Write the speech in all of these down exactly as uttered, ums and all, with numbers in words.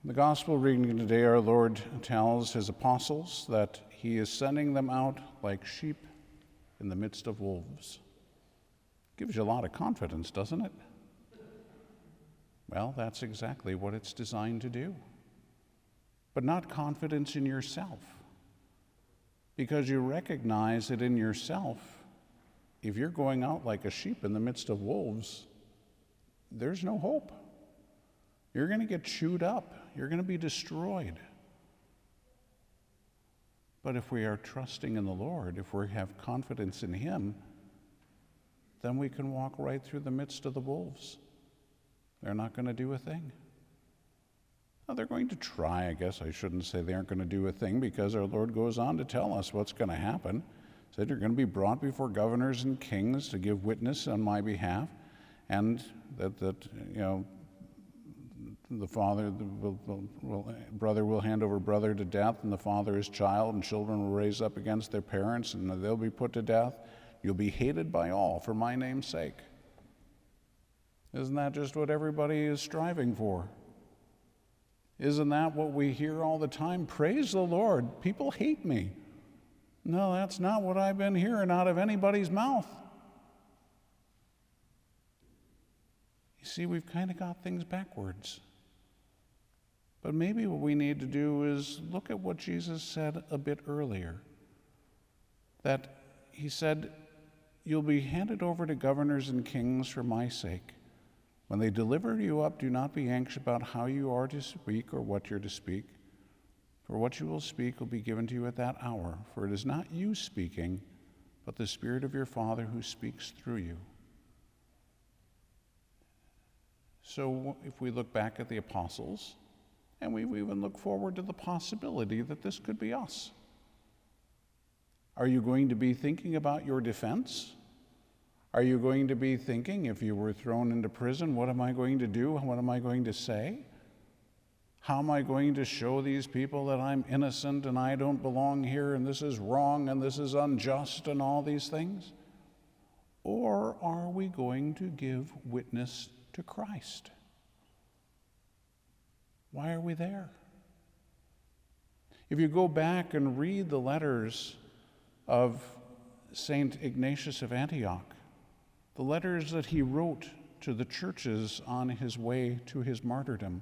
the gospel reading today, our Lord tells his apostles that he is sending them out like sheep in the midst of wolves. Gives you a lot of confidence, doesn't it? Well, that's exactly what it's designed to do. But not confidence in yourself, because you recognize that in yourself, if you're going out like a sheep in the midst of wolves, there's no hope. You're going to get chewed up. You're going to be destroyed. But if we are trusting in the Lord, if we have confidence in him, then we can walk right through the midst of the wolves. They're not going to do a thing. Now, they're going to try, I guess. I shouldn't say they aren't going to do a thing, because our Lord goes on to tell us what's going to happen. He said, you're going to be brought before governors and kings to give witness on my behalf, and that, that you know, the father, the will, will, will, brother will hand over brother to death, and the father his child, and children will raise up against their parents, and they'll be put to death. You'll be hated by all for my name's sake. Isn't that just what everybody is striving for? Isn't that what we hear all the time? Praise the Lord, people hate me. No, that's not what I've been hearing out of anybody's mouth. You see, we've kind of got things backwards. But maybe what we need to do is look at what Jesus said a bit earlier. That he said, you'll be handed over to governors and kings for my sake. When they deliver you up, do not be anxious about how you are to speak or what you're to speak. For what you will speak will be given to you at that hour. For it is not you speaking, but the Spirit of your Father who speaks through you. So if we look back at the apostles, and we even look forward to the possibility that this could be us. Are you going to be thinking about your defense? Are you going to be thinking, if you were thrown into prison, what am I going to do? What am I going to say? How am I going to show these people that I'm innocent and I don't belong here and this is wrong and this is unjust and all these things? Or are we going to give witness to Christ? Why are we there? If you go back and read the letters of Saint Ignatius of Antioch, the letters that he wrote to the churches on his way to his martyrdom,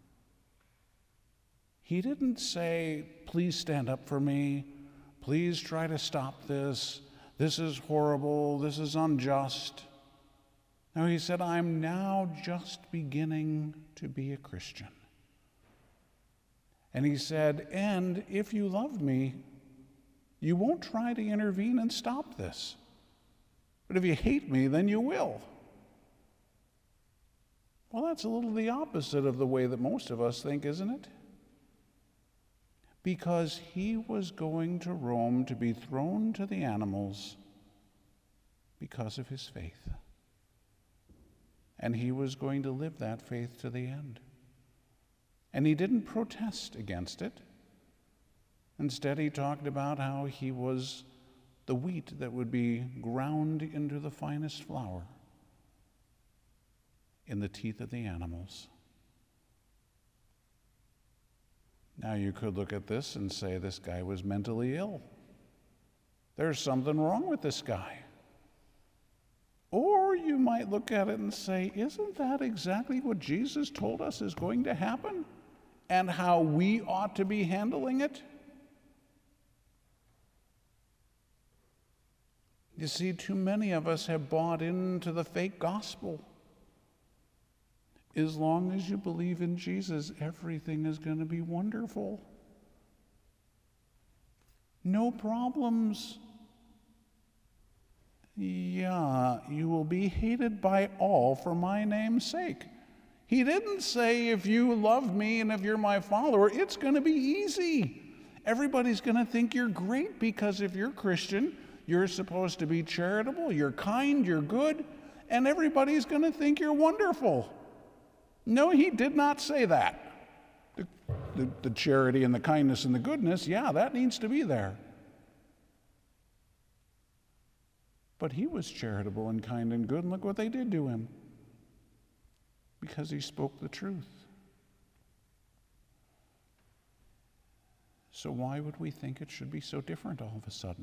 he didn't say, please stand up for me, please try to stop this, this is horrible, this is unjust. No, he said, I'm now just beginning to be a Christian. And he said, and if you love me, you won't try to intervene and stop this. But if you hate me, then you will. Well, that's a little the opposite of the way that most of us think, isn't it? Because he was going to Rome to be thrown to the animals because of his faith. And he was going to live that faith to the end. And he didn't protest against it. Instead, he talked about how he was the wheat that would be ground into the finest flour in the teeth of the animals. Now, you could look at this and say this guy was mentally ill. There's something wrong with this guy. Or you might look at it and say, isn't that exactly what Jesus told us is going to happen? And how we ought to be handling it? You see, too many of us have bought into the fake gospel. As long as you believe in Jesus, everything is going to be wonderful. No problems. Yeah, you will be hated by all for my name's sake. He didn't say, if you love me and if you're my follower, it's going to be easy. Everybody's going to think you're great, because if you're Christian, you're supposed to be charitable, you're kind, you're good, and everybody's going to think you're wonderful. No, he did not say that. The, the, the charity and the kindness and the goodness, yeah, that needs to be there. But he was charitable and kind and good, and look what they did to him. Because he spoke the truth. So why would we think it should be so different all of a sudden?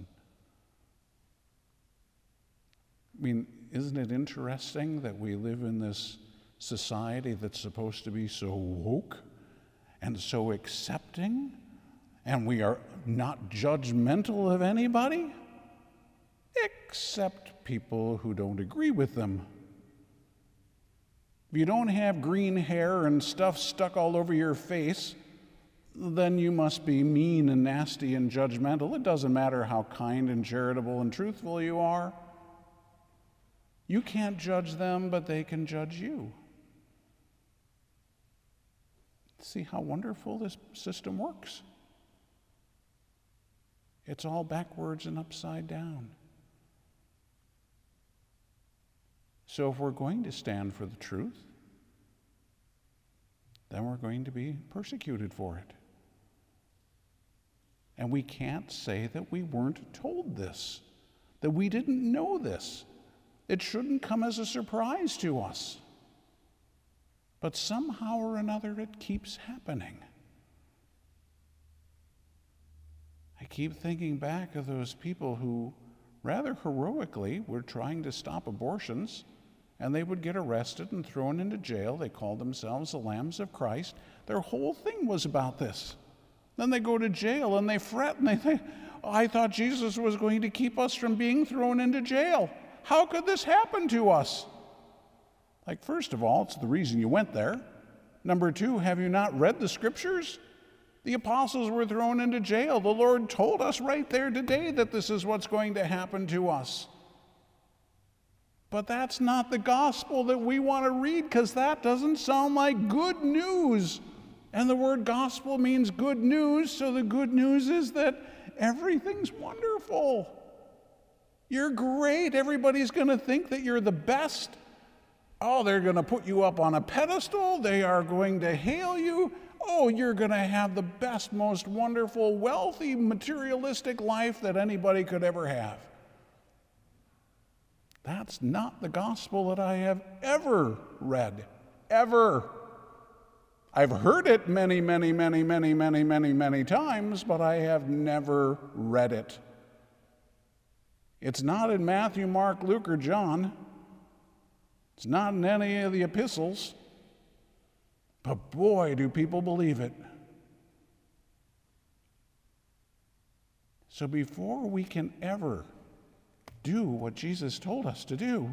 I mean, isn't it interesting that we live in this society that's supposed to be so woke and so accepting, and we are not judgmental of anybody, except people who don't agree with them. If you don't have green hair and stuff stuck all over your face, then you must be mean and nasty and judgmental. It doesn't matter how kind and charitable and truthful you are. You can't judge them, but they can judge you. See how wonderful this system works? It's all backwards and upside down. So if we're going to stand for the truth, then we're going to be persecuted for it. And we can't say that we weren't told this, that we didn't know this. It shouldn't come as a surprise to us. But somehow or another it keeps happening. I keep thinking back of those people who rather heroically were trying to stop abortions, and they would get arrested and thrown into jail. They called themselves the Lambs of Christ. Their whole thing was about this. Then they go to jail and they fret and they think, oh, I thought Jesus was going to keep us from being thrown into jail. How could this happen to us? Like, first of all, it's the reason you went there. Number two, have you not read the scriptures? The apostles were thrown into jail. The Lord told us right there today that this is what's going to happen to us. But that's not the gospel that we want to read, because that doesn't sound like good news. And the word gospel means good news, so the good news is that everything's wonderful. You're great. Everybody's going to think that you're the best. Oh, they're going to put you up on a pedestal. They are going to hail you. Oh, you're going to have the best, most wonderful, wealthy, materialistic life that anybody could ever have. That's not the gospel that I have ever read, ever. I've heard it many, many, many, many, many, many, many times, but I have never read it. It's not in Matthew, Mark, Luke, or John. It's not in any of the epistles. But boy, do people believe it. So before we can ever do what Jesus told us to do,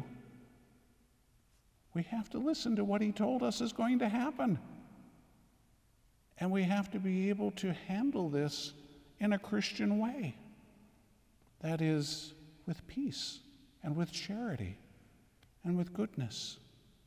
we have to listen to what he told us is going to happen. And we have to be able to handle this in a Christian way. That is, with peace and with charity and with goodness.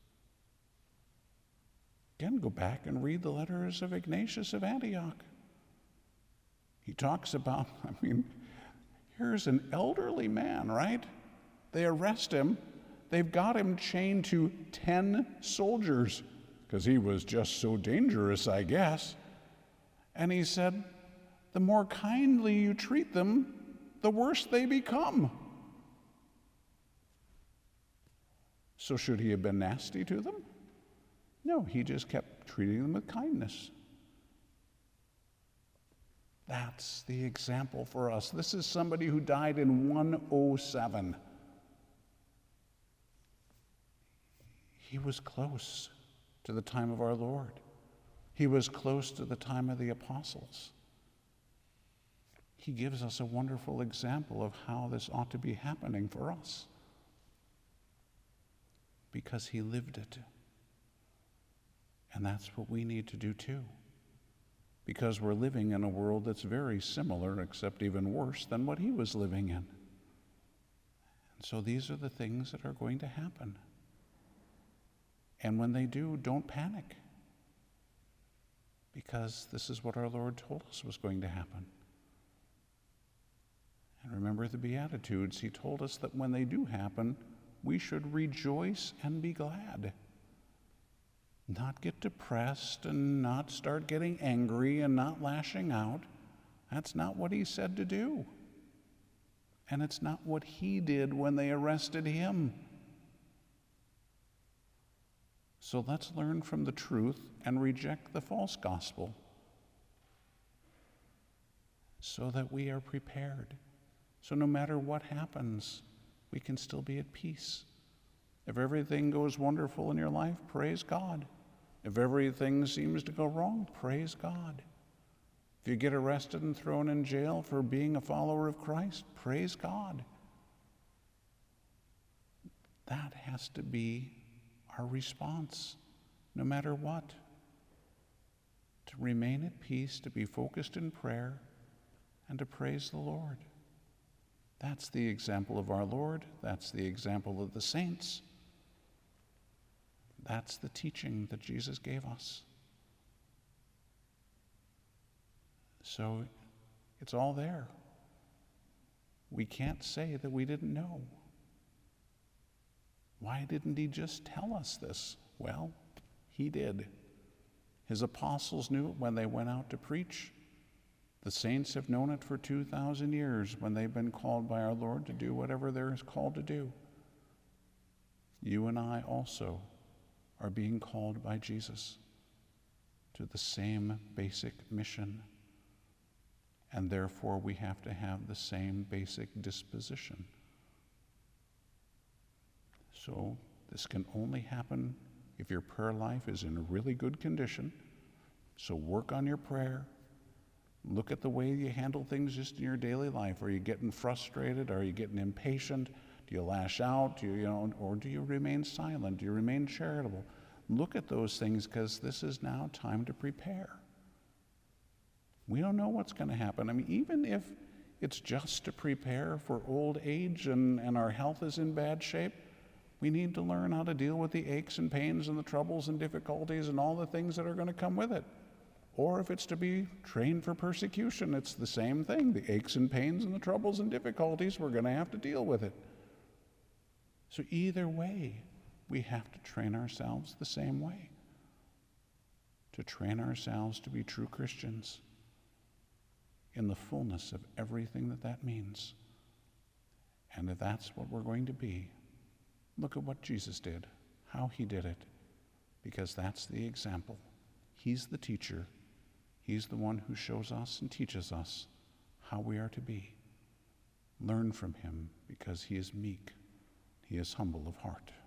Again, go back and read the letters of Ignatius of Antioch. He talks about, I mean, here's an elderly man, right? They arrest him. They've got him chained to ten soldiers because he was just so dangerous, I guess. And he said, the more kindly you treat them, the worse they become. So should he have been nasty to them? No, he just kept treating them with kindness. That's the example for us. This is somebody who died in one oh seven. He was close to the time of our Lord. He was close to the time of the apostles. He gives us a wonderful example of how this ought to be happening for us, because he lived it. And that's what we need to do too, because we're living in a world that's very similar, except even worse than what he was living in. And so these are the things that are going to happen. And when they do, don't panic, because this is what our Lord told us was going to happen. And remember the Beatitudes. He told us that when they do happen, we should rejoice and be glad. Not get depressed and not start getting angry and not lashing out. That's not what he said to do. And it's not what he did when they arrested him. So let's learn from the truth and reject the false gospel. so that we are prepared. So no matter what happens, we can still be at peace. If everything goes wonderful in your life, praise God. If everything seems to go wrong, praise God. If you get arrested and thrown in jail for being a follower of Christ, praise God. That has to be our response, no matter what. To remain at peace, to be focused in prayer, and to praise the Lord. That's the example of our Lord. That's the example of the saints. That's the teaching that Jesus gave us. So it's all there. We can't say that we didn't know. Why didn't he just tell us this? Well, he did. His apostles knew it when they went out to preach. The saints have known it for two thousand years when they've been called by our Lord to do whatever they're called to do. You and I also are being called by Jesus to the same basic mission. And therefore we have to have the same basic disposition. So this can only happen if your prayer life is in a really good condition. So work on your prayer. Look at the way you handle things just in your daily life. Are you getting frustrated? Are you getting impatient? Do you lash out? Do you, you know, or do you remain silent? Do you remain charitable? Look at those things, because this is now time to prepare. We don't know what's going to happen. I mean, even if it's just to prepare for old age and, and our health is in bad shape, we need to learn how to deal with the aches and pains and the troubles and difficulties and all the things that are going to come with it. Or if it's to be trained for persecution, it's the same thing. The aches and pains and the troubles and difficulties, we're going to have to deal with it. So either way, we have to train ourselves the same way. To train ourselves to be true Christians in the fullness of everything that that means. And if that's what we're going to be, look at what Jesus did, how he did it, because that's the example. He's the teacher. He's the one who shows us and teaches us how we are to be. Learn from him, because he is meek. He is humble of heart.